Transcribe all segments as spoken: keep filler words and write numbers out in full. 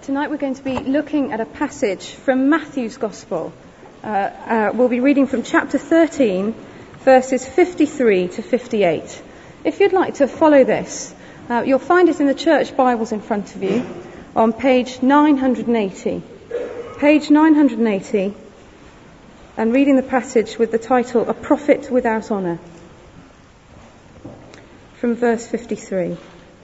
Tonight we're going to be looking at a passage from Matthew's Gospel. Uh, uh, we'll be reading from chapter thirteen, verses fifty-three to fifty-eight. If you'd like to follow this, uh, you'll find it in the church Bibles in front of you on page nine hundred eighty. Page nine hundred eighty, and reading the passage with the title, A Prophet Without Honour, from verse fifty-three.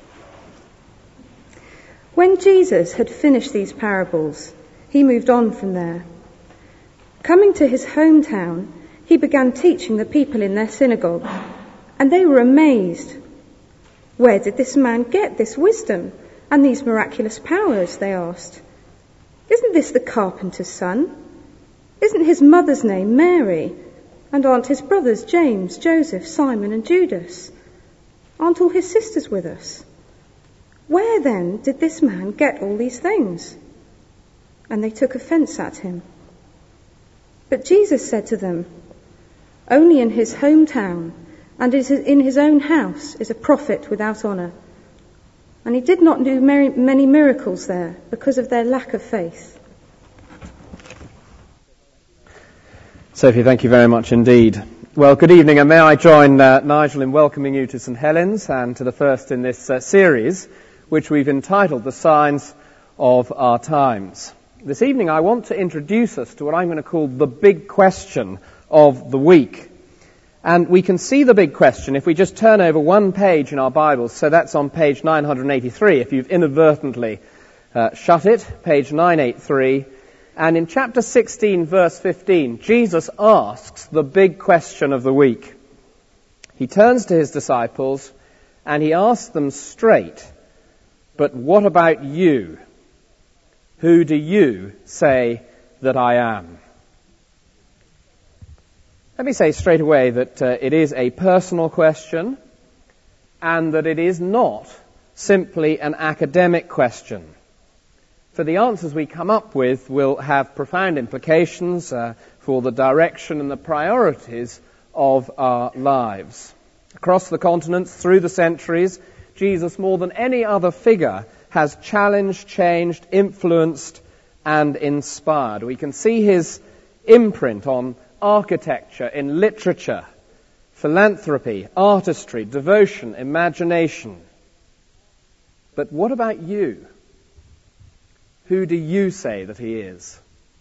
When Jesus had finished these parables, he moved on from there. Coming to his hometown, he began teaching the people in their synagogue, and they were amazed. Where did this man get this wisdom and these miraculous powers, they asked. Isn't this the carpenter's son? Isn't his mother's name Mary? And aren't his brothers James, Joseph, Simon and Judas? Aren't all his sisters with us? Where then did this man get all these things? And they took offence at him. But Jesus said to them, Only in his hometown and in his own house is a prophet without honour. And he did not do many miracles there because of their lack of faith. Sophie, thank you very much indeed. Well, good evening, and may I join uh, Nigel in welcoming you to St Helens and to the first in this uh, series, which we've entitled The Signs of Our Times. This evening I want to introduce us to what I'm going to call the big question of the week. And we can see the big question if we just turn over one page in our Bibles. So that's on page nine hundred eighty-three, if you've inadvertently uh, shut it, page nine eighty-three. And in chapter sixteen, verse fifteen, Jesus asks the big question of the week. He turns to his disciples and he asks them straight, But what about you? Who do you say that I am? Let me say straight away that uh, it is a personal question and that it is not simply an academic question. For the answers we come up with will have profound implications uh, for the direction and the priorities of our lives. Across the continents, through the centuries, Jesus, more than any other figure, has challenged, changed, influenced, and inspired. We can see his imprint on architecture, in literature, philanthropy, artistry, devotion, imagination. But what about you? Who do you say that he is?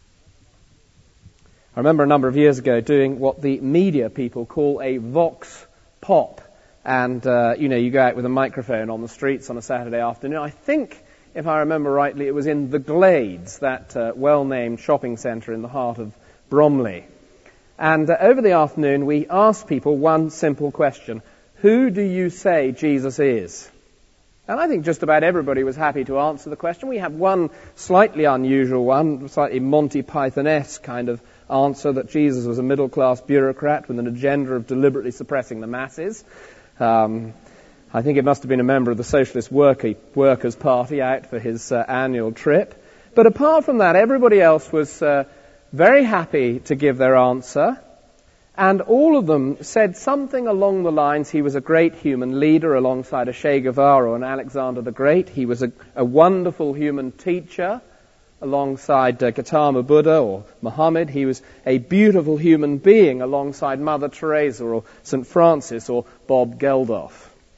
I remember a number of years ago doing what the media people call a vox pop. And, uh, you know, you go out with a microphone on the streets on a Saturday afternoon. I think, if I remember rightly, it was in the Glades, that uh, well-named shopping centre in the heart of Bromley. And uh, over the afternoon, we asked people one simple question. Who do you say Jesus is? And I think just about everybody was happy to answer the question. We had one slightly unusual one, slightly Monty Python-esque kind of answer, that Jesus was a middle-class bureaucrat with an agenda of deliberately suppressing the masses. Um, I think it must have been a member of the Socialist Worker, Workers' Party out for his uh, annual trip. But apart from that, everybody else was uh, very happy to give their answer. And all of them said something along the lines, he was a great human leader alongside a Che Guevara and Alexander the Great. He was a, a wonderful human teacher alongside uh, Gautama Buddha or Muhammad. He was a beautiful human being alongside Mother Teresa or Saint Francis or Bob Geldof.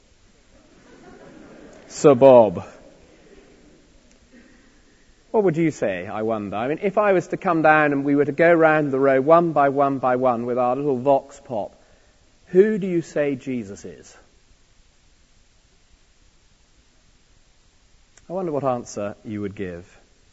Sir Bob. What would you say, I wonder? I mean, if I was to come down and we were to go round the row one by one by one with our little vox pop, who do you say Jesus is? I wonder what answer you would give.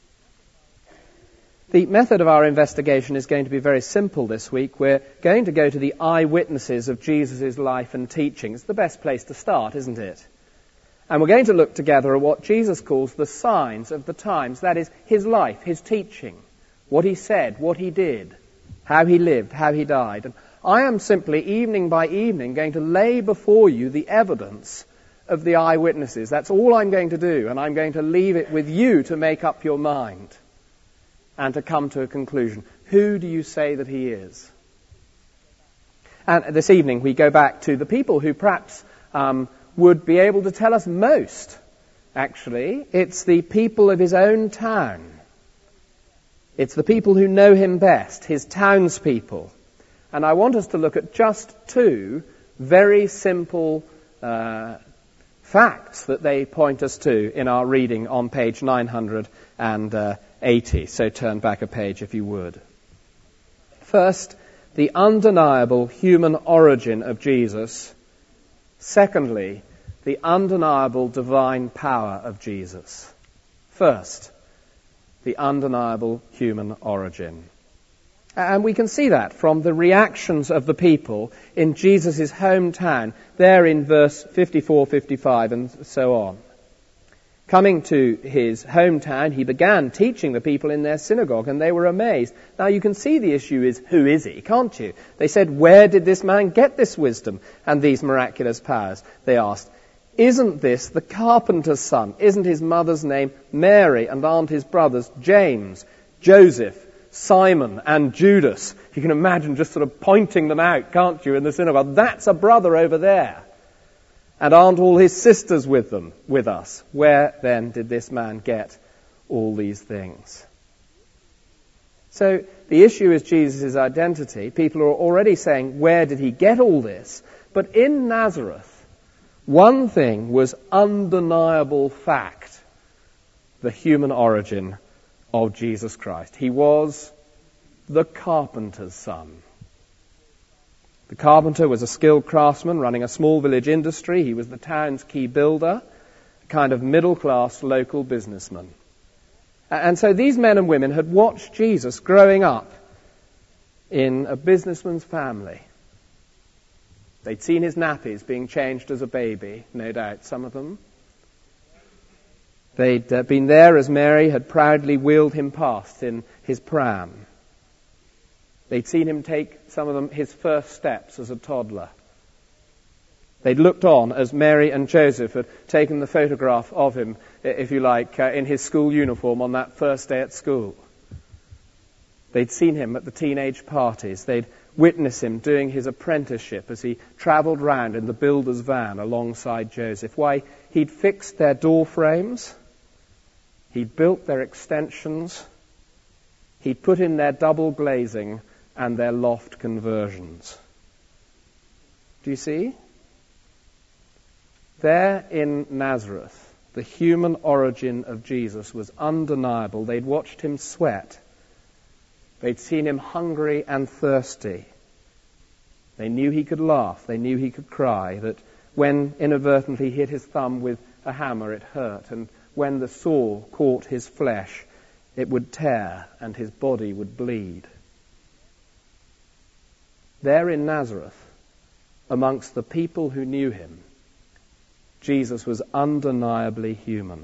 The method of our investigation is going to be very simple this week. We're going to go to the eyewitnesses of Jesus' life and teaching. It's the best place to start, isn't it? And we're going to look together at what Jesus calls the signs of the times. That is, his life, his teaching, what he said, what he did, how he lived, how he died. And I am simply, evening by evening, going to lay before you the evidence of the eyewitnesses. That's all I'm going to do, and I'm going to leave it with you to make up your mind and to come to a conclusion. Who do you say that he is? And this evening we go back to the people who perhaps um, would be able to tell us most actually. It's the people of his own town. It's the people who know him best, his townspeople. And I want us to look at just two very simple uh, facts that they point us to in our reading on page nine hundred eighty. So turn back a page if you would. First, the undeniable human origin of Jesus. Secondly, the undeniable divine power of Jesus. First, the undeniable human origin. And we can see that from the reactions of the people in Jesus' hometown, there in verse fifty-four, fifty-five, and so on. Coming to his hometown, he began teaching the people in their synagogue, and they were amazed. Now you can see the issue is, who is he, can't you? They said, where did this man get this wisdom and these miraculous powers? They asked, isn't this the carpenter's son? Isn't his mother's name Mary, and aren't his brothers James, Joseph, Simon and Judas? You can imagine just sort of pointing them out, can't you, in the synagogue? That's a brother over there. And aren't all his sisters with them, with us? Where then did this man get all these things? So the issue is Jesus' identity. People are already saying, where did he get all this? But in Nazareth, one thing was undeniable fact: the human origin of Jesus Christ. He was the carpenter's son. The carpenter was a skilled craftsman running a small village industry. He was the town's key builder, a kind of middle-class local businessman. And so these men and women had watched Jesus growing up in a businessman's family. They'd seen his nappies being changed as a baby, no doubt, some of them. They'd uh, been there as Mary had proudly wheeled him past in his pram. They'd seen him take, some of them, his first steps as a toddler. They'd looked on as Mary and Joseph had taken the photograph of him, if you like, uh, in his school uniform on that first day at school. They'd seen him at the teenage parties. They'd witnessed him doing his apprenticeship as he travelled round in the builder's van alongside Joseph. Why, he'd fixed their door frames. He'd built their extensions. He'd put in their double glazing and their loft conversions. Do you see? There in Nazareth, the human origin of Jesus was undeniable. They'd watched him sweat. They'd seen him hungry and thirsty. They knew he could laugh. They knew he could cry. That when inadvertently he hit his thumb with a hammer, it hurt. And when the saw caught his flesh, it would tear and his body would bleed. There in Nazareth, amongst the people who knew him, Jesus was undeniably human.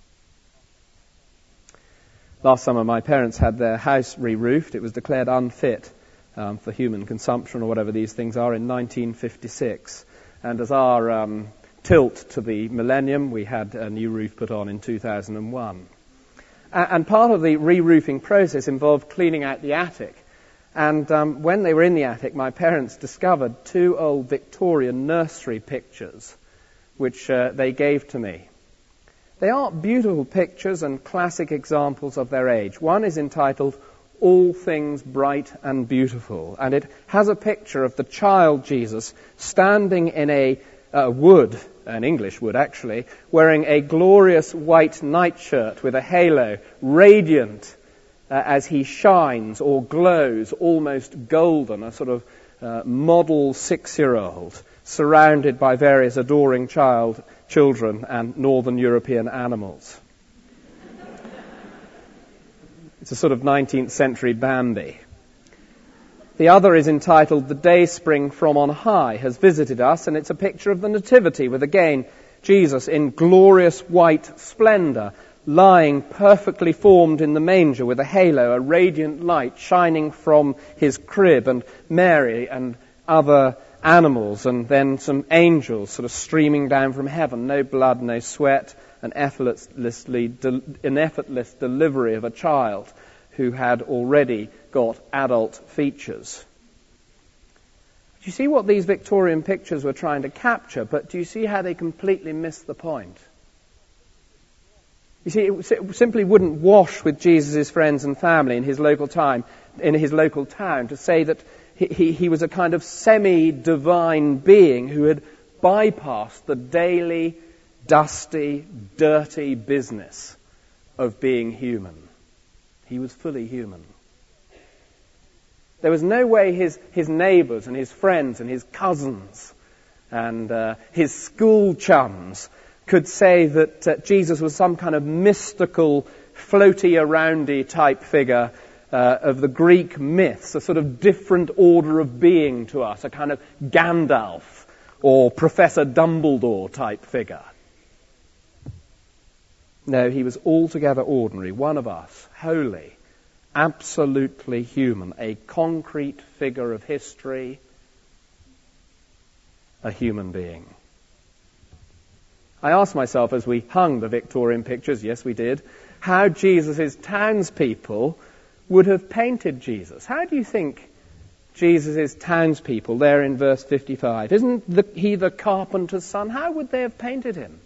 Last summer, my parents had their house re-roofed. It was declared unfit um, for human consumption, or whatever these things are, in nineteen fifty-six. And as our um, tilt to the millennium, we had a new roof put on in two thousand one. And part of the re-roofing process involved cleaning out the attic. And um, when they were in the attic, my parents discovered two old Victorian nursery pictures, which uh, they gave to me. They are beautiful pictures and classic examples of their age. One is entitled All Things Bright and Beautiful, and it has a picture of the child Jesus standing in a uh, wood, an English wood actually, wearing a glorious white nightshirt with a halo, radiant uh, as he shines or glows, almost golden, a sort of uh, model six-year-old, surrounded by various adoring child children and northern European animals. It's a sort of nineteenth century Bambi. The other is entitled The Dayspring from on High Has Visited Us, and it's a picture of the Nativity with, again, Jesus in glorious white splendor, lying perfectly formed in the manger with a halo, a radiant light shining from his crib, and Mary and other animals, and then some angels sort of streaming down from heaven. No blood, no sweat, an effortlessly de- an effortless delivery of a child who had already got adult features. Do you see what these Victorian pictures were trying to capture? But do you see how they completely missed the point? You see, it simply wouldn't wash with Jesus' friends and family in his local time, in his local town, to say that he, he, he was a kind of semi-divine being who had bypassed the daily, dusty, dirty business of being human. He was fully human. There was no way his, his neighbours and his friends and his cousins and uh, his school chums could say that uh, Jesus was some kind of mystical, floaty-aroundy type figure uh, of the Greek myths, a sort of different order of being to us, a kind of Gandalf or Professor Dumbledore type figure. No, he was altogether ordinary, one of us, holy, absolutely human, a concrete figure of history, a human being. I asked myself as we hung the Victorian pictures, yes we did, how Jesus' townspeople would have painted Jesus. How do you think Jesus' townspeople, there in verse fifty-five, isn't the, he the carpenter's son? How would they have painted him?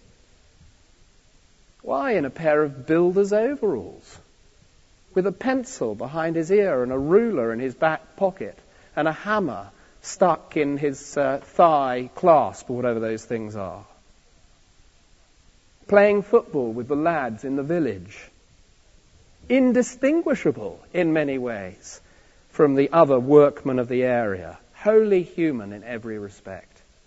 Why, in a pair of builder's overalls, with a pencil behind his ear and a ruler in his back pocket and a hammer stuck in his uh, thigh clasp or whatever those things are. Playing football with the lads in the village. Indistinguishable in many ways from the other workmen of the area. Wholly human in every respect.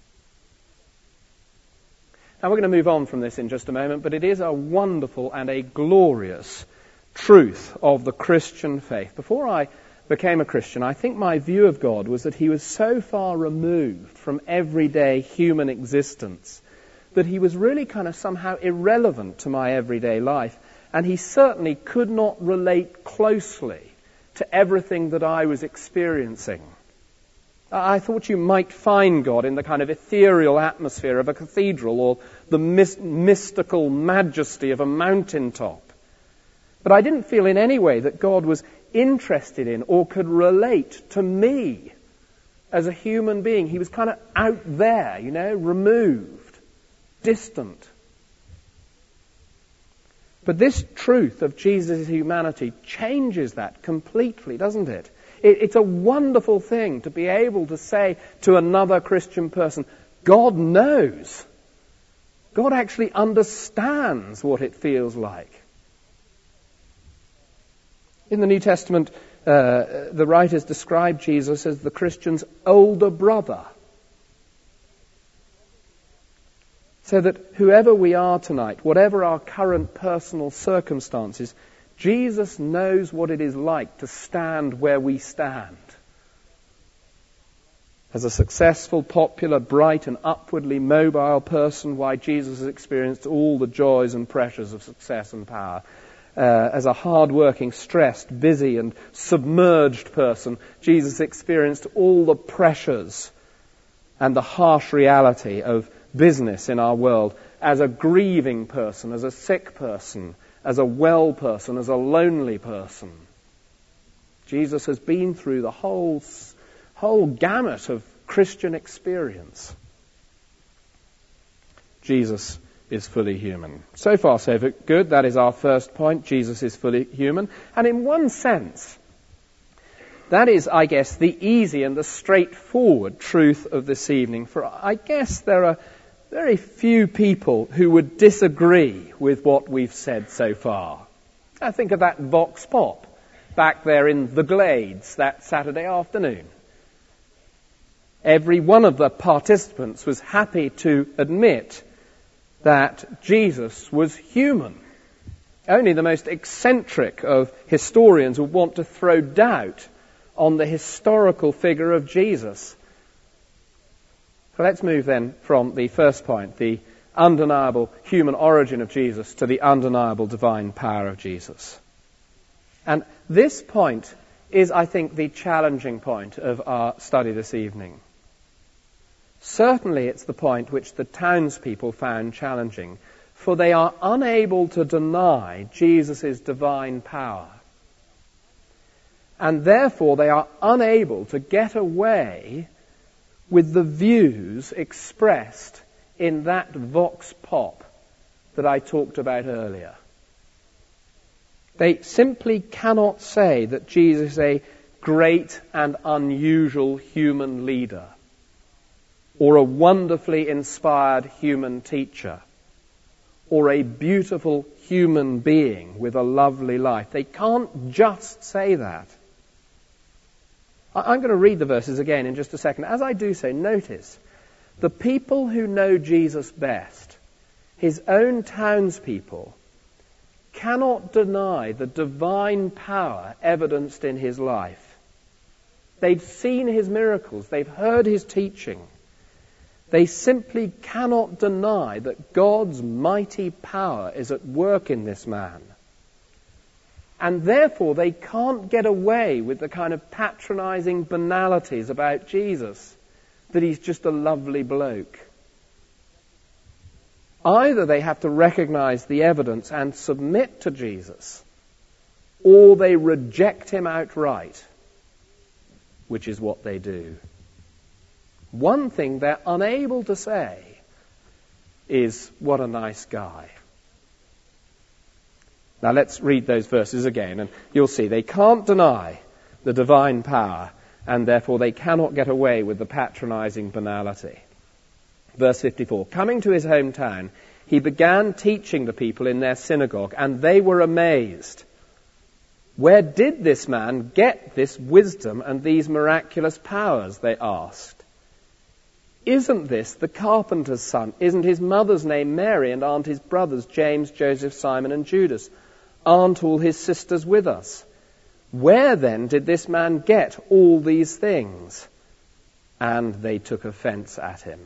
Now we're going to move on from this in just a moment, but it is a wonderful and a glorious truth of the Christian faith. Before I became a Christian, I think my view of God was that he was so far removed from everyday human existence that he was really kind of somehow irrelevant to my everyday life, and he certainly could not relate closely to everything that I was experiencing. I thought you might find God in the kind of ethereal atmosphere of a cathedral or the mis- mystical majesty of a mountaintop. But I didn't feel in any way that God was interested in or could relate to me as a human being. He was kind of out there, you know, removed, distant. But this truth of Jesus' humanity changes that completely, doesn't it? it? It's a wonderful thing to be able to say to another Christian person, God knows. God actually understands what it feels like. In the New Testament, uh, the writers describe Jesus as the Christian's older brother. So that whoever we are tonight, whatever our current personal circumstances, Jesus knows what it is like to stand where we stand. As a successful, popular, bright and upwardly mobile person, why Jesus has experienced all the joys and pressures of success and power. Uh, as a hard-working, stressed, busy and submerged person, Jesus experienced all the pressures and the harsh reality of business in our world. As a grieving person, as a sick person, as a well person, as a lonely person. Jesus has been through the whole, whole gamut of Christian experience. Jesus is fully human. So far, so good. That is our first point. Jesus is fully human. And in one sense, that is, I guess, the easy and the straightforward truth of this evening. For I guess there are very few people who would disagree with what we've said so far. I think of that Vox Pop back there in the Glades that Saturday afternoon. Every one of the participants was happy to admit that Jesus was human. Only the most eccentric of historians would want to throw doubt on the historical figure of Jesus. So let's move then from the first point, the undeniable human origin of Jesus, to the undeniable divine power of Jesus. And this point is, I think, the challenging point of our study this evening. Certainly it's the point which the townspeople found challenging, for they are unable to deny Jesus' divine power. And therefore they are unable to get away with the views expressed in that vox pop that I talked about earlier. They simply cannot say that Jesus is a great and unusual human leader or a wonderfully inspired human teacher or a beautiful human being with a lovely life. They can't just say that. I'm going to read the verses again in just a second. As I do so, notice the people who know Jesus best, his own townspeople, cannot deny the divine power evidenced in his life. They've seen his miracles. They've heard his teaching. They simply cannot deny that God's mighty power is at work in this man. And therefore they can't get away with the kind of patronizing banalities about Jesus, that he's just a lovely bloke. Either they have to recognize the evidence and submit to Jesus, or they reject him outright, which is what they do. One thing they're unable to say is, what a nice guy. Now let's read those verses again, and you'll see they can't deny the divine power, and therefore they cannot get away with the patronizing banality. Verse fifty-four, coming to his hometown, he began teaching the people in their synagogue, and they were amazed. Where did this man get this wisdom and these miraculous powers, they asked. Isn't this the carpenter's son? Isn't his mother's name Mary, and aren't his brothers James, Joseph, Simon, and Judas? Aren't all his sisters with us? Where then did this man get all these things? And they took offense at him.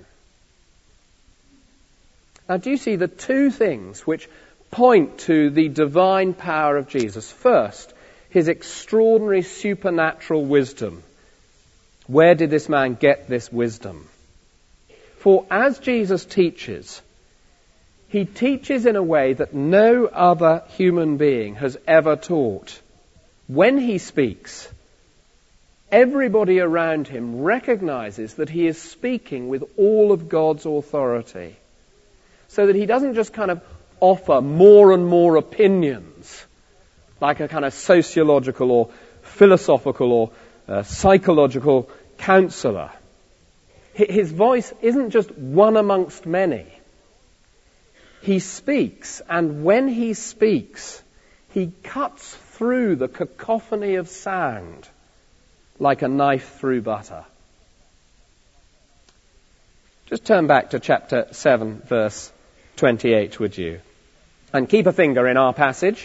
Now, do you see the two things which point to the divine power of Jesus? First, his extraordinary supernatural wisdom. Where did this man get this wisdom? For as Jesus teaches, he teaches in a way that no other human being has ever taught. When he speaks, everybody around him recognizes that he is speaking with all of God's authority. So that he doesn't just kind of offer more and more opinions, like a kind of sociological or philosophical or uh, psychological counselor. His voice isn't just one amongst many. He speaks, and when he speaks, he cuts through the cacophony of sound like a knife through butter. Just turn back to chapter seven, verse twenty-eight, would you? And keep a finger in our passage.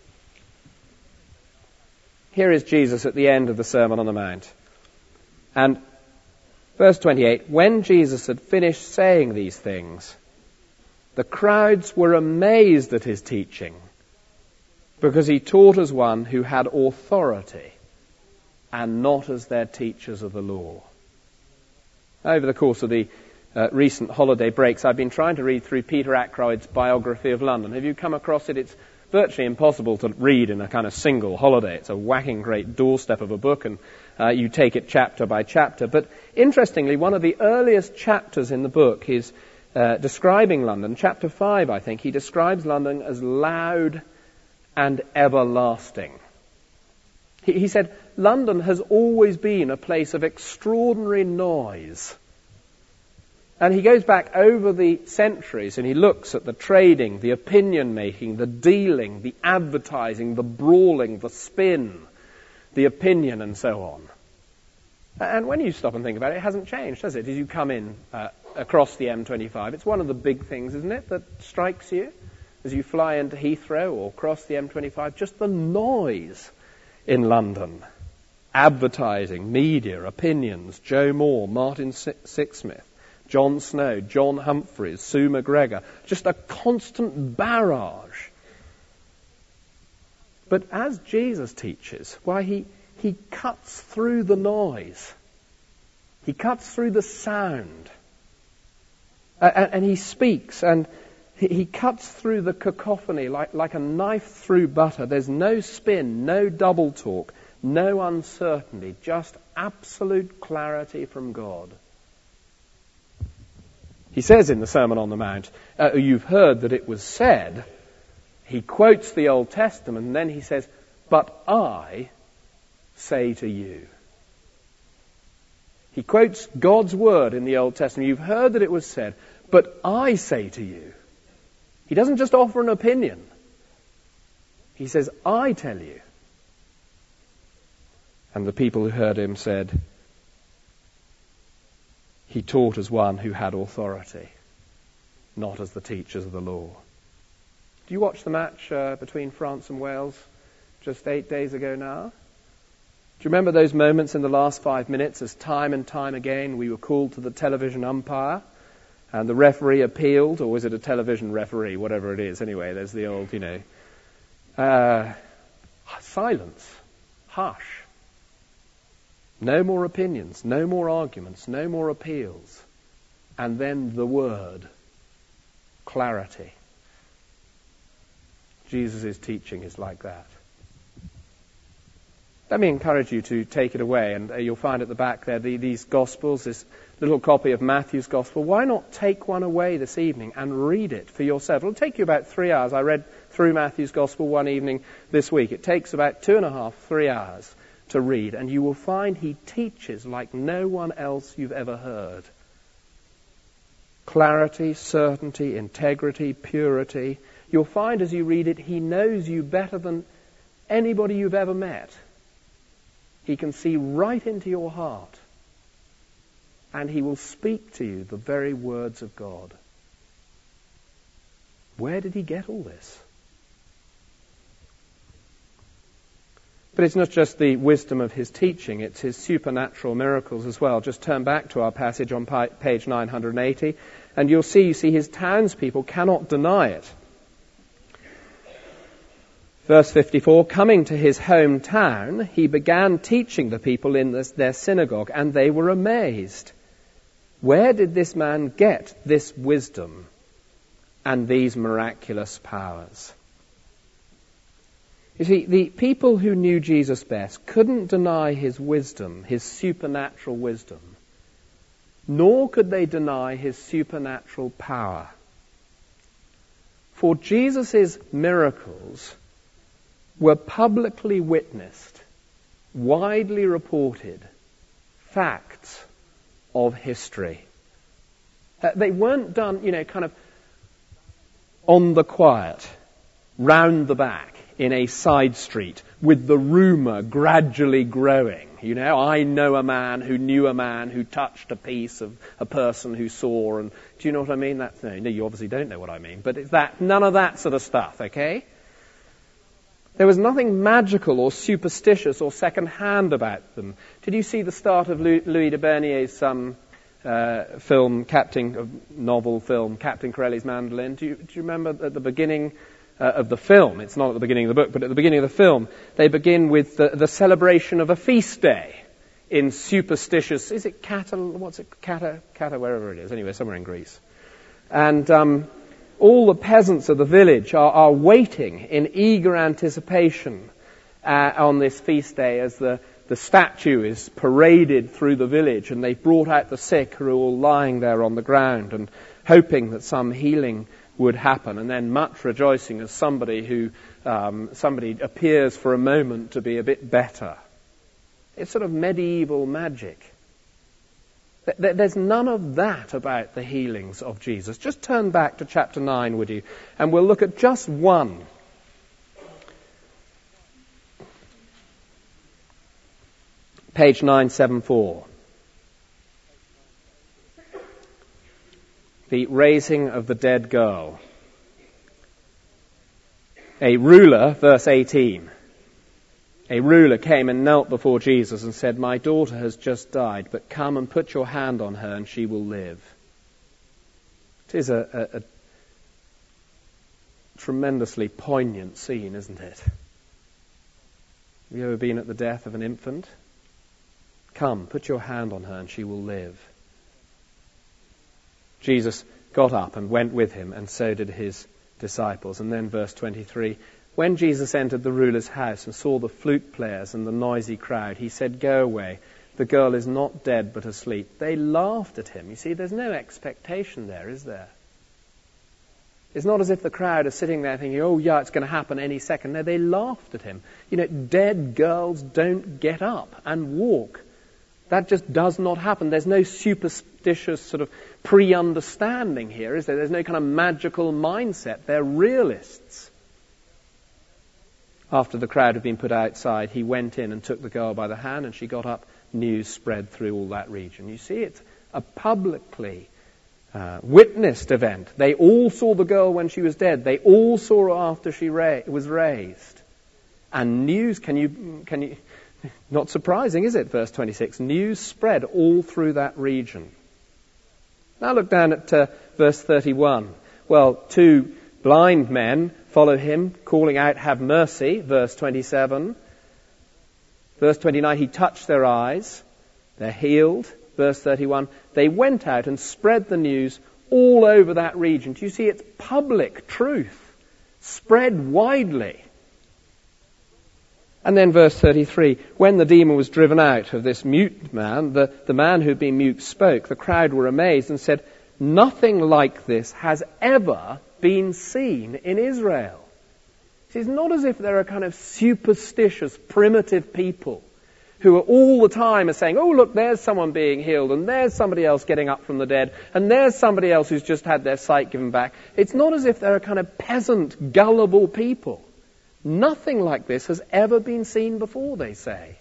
Here is Jesus at the end of the Sermon on the Mount. And verse twenty-eight, when Jesus had finished saying these things, the crowds were amazed at his teaching, because he taught as one who had authority and not as their teachers of the law. Over the course of the uh, recent holiday breaks, I've been trying to read through Peter Ackroyd's biography of London. Have you come across it? It's virtually impossible to read in a kind of single holiday. It's a whacking great doorstep of a book, and uh, you take it chapter by chapter. But interestingly, one of the earliest chapters in the book is uh, describing London. Chapter five, I think, he describes London as loud and everlasting. He, he said, London has always been a place of extraordinary noise. And he goes back over the centuries and he looks at the trading, the opinion-making, the dealing, the advertising, the brawling, the spin, the opinion, and so on. And when you stop and think about it, it hasn't changed, has it? As you come in uh, across the M twenty-five, it's one of the big things, isn't it, that strikes you as you fly into Heathrow or cross the M twenty-five, just the noise in London. Advertising, media, opinions, Joe Moore, Martin Sixsmith, John Snow, John Humphreys, Sue McGregor, just a constant barrage. But as Jesus teaches, why, he, he cuts through the noise. He cuts through the sound. Uh, and, and he speaks, and he, he cuts through the cacophony like, like a knife through butter. There's no spin, no double talk, no uncertainty, just absolute clarity from God. He says in the Sermon on the Mount, uh, you've heard that it was said, He quotes the Old Testament, and then he says, but I say to you. He quotes God's word in the Old Testament. You've heard that it was said, but I say to you. He doesn't just offer an opinion. He says, I tell you. And the people who heard him said, he taught as one who had authority, not as the teachers of the law. Do you watch the match uh, between France and Wales just eight days ago now? Do you remember those moments in the last five minutes as time and time again we were called to the television umpire and the referee appealed, or was it a television referee, whatever it is. Anyway, there's the old, you know, uh, silence, hush. No more opinions, no more arguments, no more appeals. And then the word, clarity. Jesus' teaching is like that. Let me encourage you to take it away, and uh, you'll find at the back there the, these Gospels, this little copy of Matthew's Gospel. Why not take one away this evening and read it for yourself? It'll take you about three hours. I read through Matthew's Gospel one evening this week. It takes about two and a half, three hours to read, and you will find he teaches like no one else you've ever heard. Clarity, certainty, integrity, purity. You'll find as you read it, he knows you better than anybody you've ever met. He can see right into your heart, and he will speak to you the very words of God. Where did he get all this? But it's not just the wisdom of his teaching, it's his supernatural miracles as well. Just turn back to our passage on page nine hundred eighty, and you'll see, you see, his townspeople cannot deny it. Verse fifty-four, coming to his hometown, he began teaching the people in this, their synagogue, and they were amazed. Where did this man get this wisdom and these miraculous powers? You see, the people who knew Jesus best couldn't deny his wisdom, his supernatural wisdom, nor could they deny his supernatural power. For Jesus' miracles were publicly witnessed, widely reported, facts of history. Uh, they weren't done, you know, kind of on the quiet, round the back, in a side street, with the rumour gradually growing. You know, I know a man who knew a man who touched a piece of a person who saw, and do you know what I mean? That's, no, you obviously don't know what I mean, but it's that, none of that sort of stuff, okay? There was nothing magical or superstitious or second-hand about them. Did you see the start of Louis de Bernier's um, uh, film, Captain, uh, novel film, Captain Corelli's Mandolin? Do you, do you remember at the beginning uh, of the film, it's not at the beginning of the book, but at the beginning of the film, they begin with the, the celebration of a feast day in superstitious, is it Kata, what's it, Kata, Kata, wherever it is, anyway, somewhere in Greece. And um, all the peasants of the village are, are waiting in eager anticipation uh, on this feast day as the, the statue is paraded through the village, and they've brought out the sick who are all lying there on the ground and hoping that some healing would happen, and then much rejoicing as somebody who um, somebody appears for a moment to be a bit better. It's sort of medieval magic. There's none of that about the healings of Jesus. Just turn back to chapter nine, would you? And we'll look at just one. Page nine seventy-four. The raising of the dead girl. A ruler, verse eighteen. A ruler came and knelt before Jesus and said, "My daughter has just died, but come and put your hand on her and she will live." It is a, a, a tremendously poignant scene, isn't it? Have you ever been at the death of an infant? Come, put your hand on her and she will live. Jesus got up and went with him, and so did his disciples. And then verse twenty-three, when Jesus entered the ruler's house and saw the flute players and the noisy crowd, he said, "Go away, the girl is not dead but asleep." They laughed at him. You see, there's no expectation there, is there? It's not as if the crowd are sitting there thinking, oh yeah, it's going to happen any second. No, they laughed at him. You know, dead girls don't get up and walk. That just does not happen. There's no superstitious sort of pre-understanding here, is there? There's no kind of magical mindset. They're realists. After the crowd had been put outside, he went in and took the girl by the hand, and she got up. News spread through all that region. You see, it's a publicly uh, witnessed event. They all saw the girl when she was dead. They all saw her after she ra- was raised. And news, can you, can you, not surprising, is it? Verse twenty-six, news spread all through that region. Now look down at uh, verse thirty-one. Well, two blind men follow him, calling out, have mercy, verse twenty-seven. Verse twenty-nine, he touched their eyes. They're healed. Verse thirty-one, they went out and spread the news all over that region. Do you see? It's public truth, spread widely. And then verse thirty-three, when the demon was driven out of this mute man, the, the man who'd been mute spoke. The crowd were amazed and said, nothing like this has ever been seen in Israel. It's not as if there are kind of superstitious, primitive people who are all the time are saying, oh, look, there's someone being healed, and there's somebody else getting up from the dead, and there's somebody else who's just had their sight given back. It's not as if there are kind of peasant, gullible people. Nothing like this has ever been seen before, they say.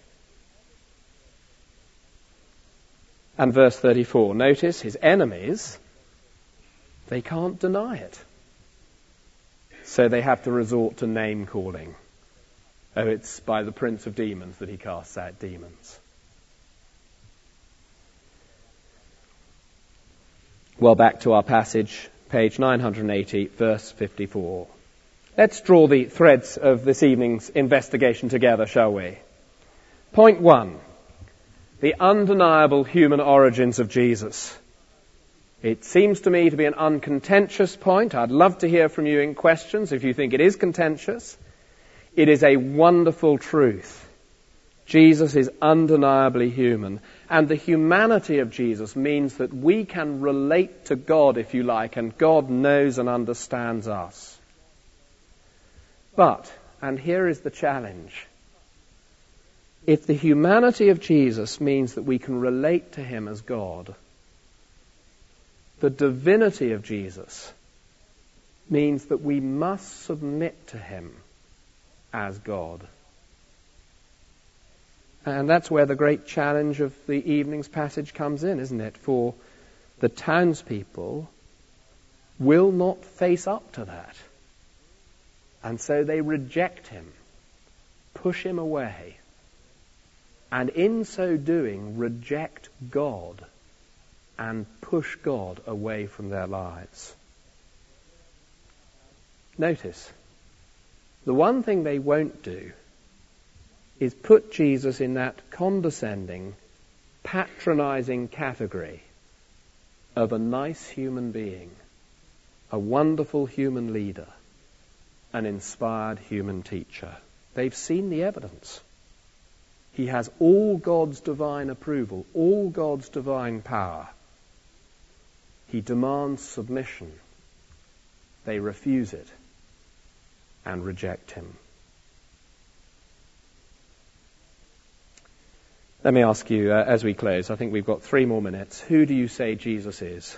And verse thirty-four, notice his enemies, they can't deny it. So they have to resort to name-calling. Oh, it's by the prince of demons that he casts out demons. Well, back to our passage, page nine hundred eighty, verse fifty-four. Let's draw the threads of this evening's investigation together, shall we? Point one, the undeniable human origins of Jesus. It seems to me to be an uncontentious point. I'd love to hear from you in questions if you think it is contentious. It is a wonderful truth. Jesus is undeniably human. And the humanity of Jesus means that we can relate to God, if you like, and God knows and understands us. But, and here is the challenge, if the humanity of Jesus means that we can relate to him as God, the divinity of Jesus means that we must submit to him as God. And that's where the great challenge of the evening's passage comes in, isn't it? For the townspeople will not face up to that. And so they reject him, push him away, and in so doing reject God and push God away from their lives. Notice, the one thing they won't do is put Jesus in that condescending, patronizing category of a nice human being, a wonderful human leader, an inspired human teacher. They've seen the evidence. He has all God's divine approval, all God's divine power. He demands submission. They refuse it and reject him. Let me ask you, uh, as we close, I think we've got three more minutes. Who do you say Jesus is?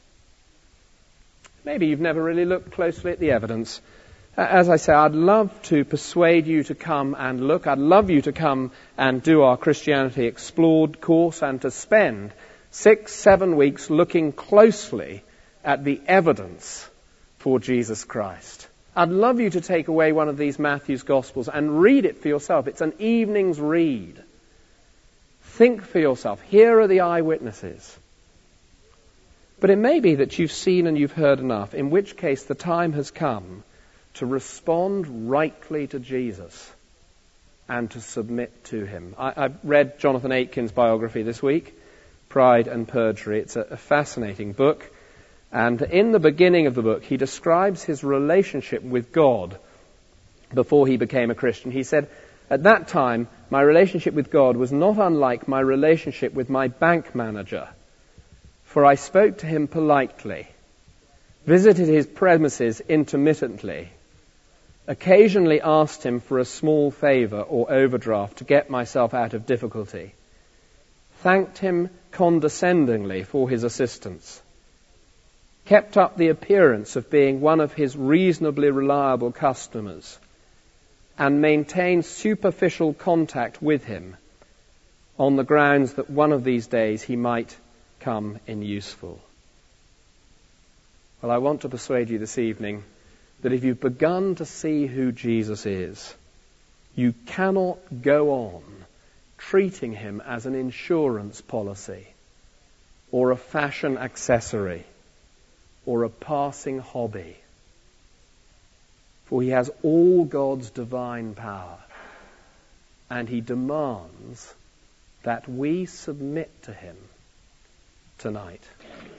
Maybe you've never really looked closely at the evidence. As I say, I'd love to persuade you to come and look. I'd love you to come and do our Christianity Explored course and to spend six, seven weeks looking closely at the evidence for Jesus Christ. I'd love you to take away one of these Matthew's Gospels and read it for yourself. It's an evening's read. Think for yourself. Here are the eyewitnesses. But it may be that you've seen and you've heard enough, in which case the time has come to respond rightly to Jesus and to submit to him. I, I read Jonathan Aitken's biography this week, Pride and Perjury. It's a, a fascinating book. And in the beginning of the book, he describes his relationship with God before he became a Christian. He said, at that time, my relationship with God was not unlike my relationship with my bank manager, for I spoke to him politely. visited his premises intermittently, occasionally asked him for a small favour or overdraft to get myself out of difficulty, thanked him condescendingly for his assistance, kept up the appearance of being one of his reasonably reliable customers, and maintained superficial contact with him on the grounds that one of these days he might come in useful. Well, I want to persuade you this evening that if you've begun to see who Jesus is, you cannot go on treating him as an insurance policy or a fashion accessory or a passing hobby. For he has all God's divine power, and he demands that we submit to him tonight.